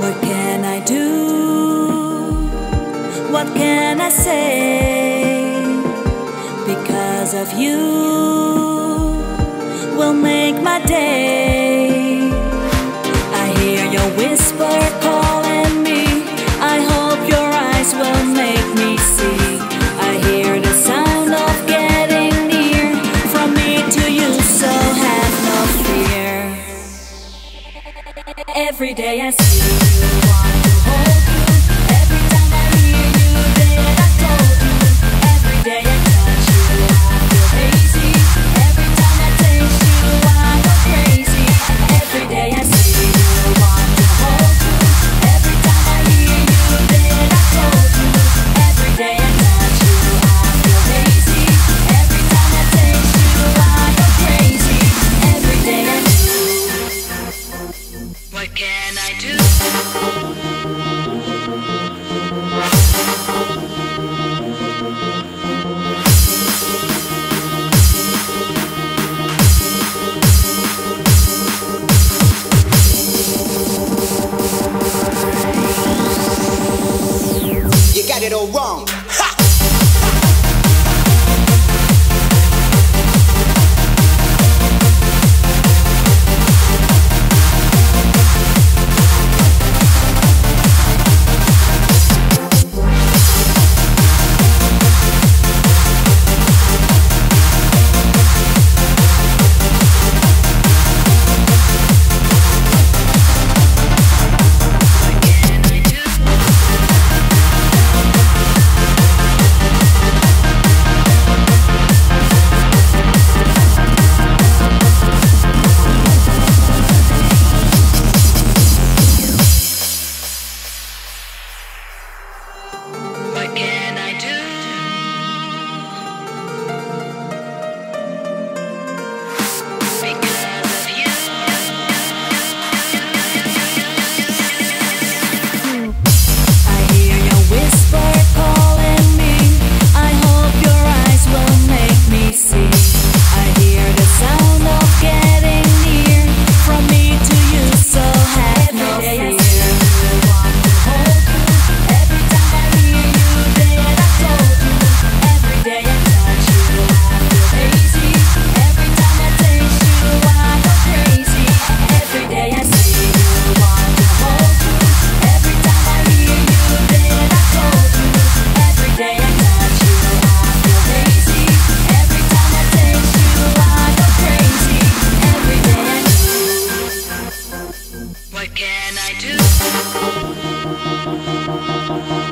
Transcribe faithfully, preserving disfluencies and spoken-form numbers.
What can I do? What can I say? Because of you will make my day. I hear your whisper calling me. I hope your eyes will make me see. I hear the sound of getting near, from me to you, so have no fear. Every day I see you, want to hold you. Every time I hear you, that I told you. Every day I touch you, I feel hazy. Every time I taste you, I go crazy. Every day I see you, want to hold you. Every time I hear you, that I told you. Every day I touch you, I feel hazy. Every time I taste you, I go crazy. Every day I do. What can I do? You got it all wrong. Ha! What can I do? Because of you. I hear your whisper calling me. I hope your eyes will make me see. I hear the sound of getting near, from me to you, so have no fear. Want to hold you. Every time I hear you, that I told you. Every day I touch you, I feel hazy. Every time I taste you, I go crazy. Every day I see you, want to hold you. Every time I hear you, that I told you. Every day I touch you, I feel hazy. Every time I taste you, I go crazy. Every day I do. What can I do?